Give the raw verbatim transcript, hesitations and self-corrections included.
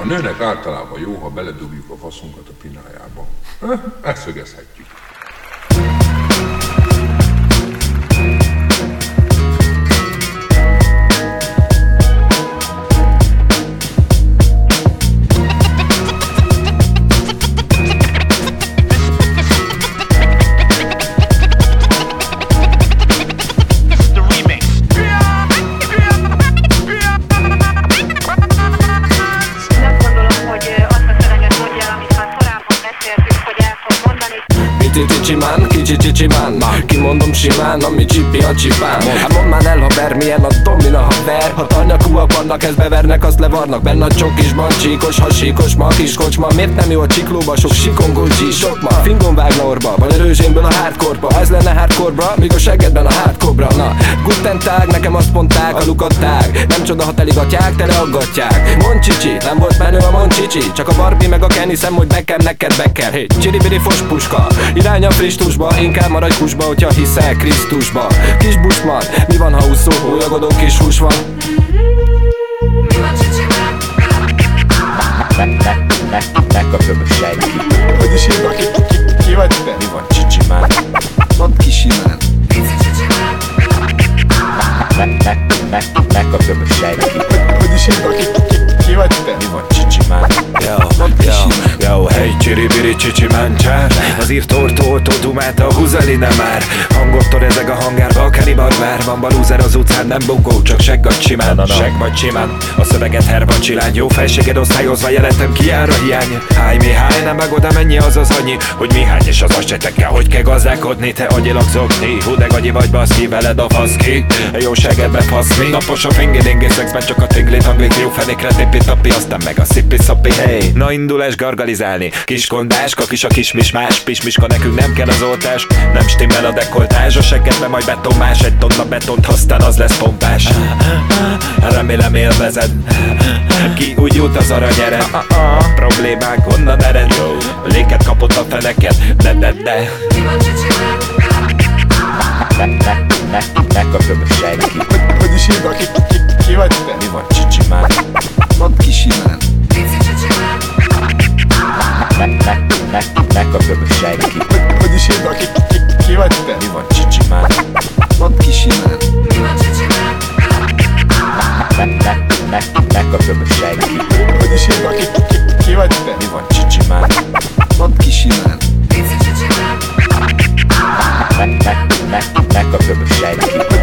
nőnek általában jó, ha beledugjuk a faszunkat a pinájába. Ezt szögezhetjük. Csicsimán, kicsi csicsimán, kimondom simán, ami csipi a csipán. Hát mondd már el, haver, milyen a domina haver. Ha tanyakúak vannak, ezt bevernek, azt levarnak. Benne a csokisban, csíkos, hasíkos, ma kis kocsma. Miért nem jó a csiklóba, sok sikongolcsi, sok ma fingon vágna orba, vagy a rőzsénből a hardcore-ba. Ez lenne hardcore-bra, míg a seggedben a hardcore-bra. Na, guten tag, nekem azt mondták, a lukatták. Nem csoda, ha teligatják, tele aggatják. Mond csicsi, nem volt menő a mond csicsi. Csak a Barbie meg a Ken, hiszem, hogy nekem, neked bekker. Hey, csiribiri fos puska, irány a Kristusba, inkább maradj kusba, hogyha hiszel Krisztusba. Kis busman, mi van, ha úszó, hólyagodó kis hús van? Mi van csicsimán? Ne, ne, ne, ne kapjam senki. Hogy is hívnak, ki, ki, ki vagy te? Mi van csicsimán? Mondd ki simán. Pici csicsimán? Ne, ne, ne, ne kapjam senki. Hogy is hívnak, ki, ki, ki vagy te? Mi van csicsimán? Yo, yo, yo, hey, csiribiri csicsimán csár. Az írt ortó, ortó, dumálta, húzali nem már. Hangottól ezek a hangárba, a keribarbár. Van balúzer az utcán, nem bukó, csak seggat simán. Na, na, na. Seg vagy simán, a szöveget herva csilány. Jó felséged osztályozva jelentem ki jár a hiány. Háj Mihály, nem meg oda mennyi az az annyi, hogy Mihány és az azt se tekkel, hogy kell gazdálkodni. Te agyilak zogni, hú de gagyi vagy baszki, veled a faszki. Jó segedbe fasz mi. Napos a fingidingi szex, mert csak a tingli tangli. Jó fenékre tipi tapi, aztán meg a szippi szapi. Hey, na indulás gargalizálni. Kiskondáska, kis a kismis más pismiska, nekünk nem kell az oltás. Nem stimmel a dekoltás, a seggedbe majd betonmás. Egy tonna betont, aztán az lesz pompás. Remélem élvezed. Ki úgy jut az aranyeret. A problémák honnan ered? Léket kapott a feneket, de de de. Mi van csicsimán? Ne, ne, ne, ne kapjam senki. Hogy is hívnak, ki, ki, ki vagy te? Mi van csicsimán? Mondd ki simán. Pici csicsimán? Ne, ne, ne, ne kapjam senki. Hogy is hívnak, ki, ki, ki vagy te? Mi van csicsimán? Mondd ki simán. Mi van csicsimán? Ne, ne, ne, ne kapjam senki. Hogy is hívnak, ki, ki, ki vagy te? Mi van csicsimán? Mondd ki simán. Pici csicsimán? Ne, ne, ne, ne kapjam senki.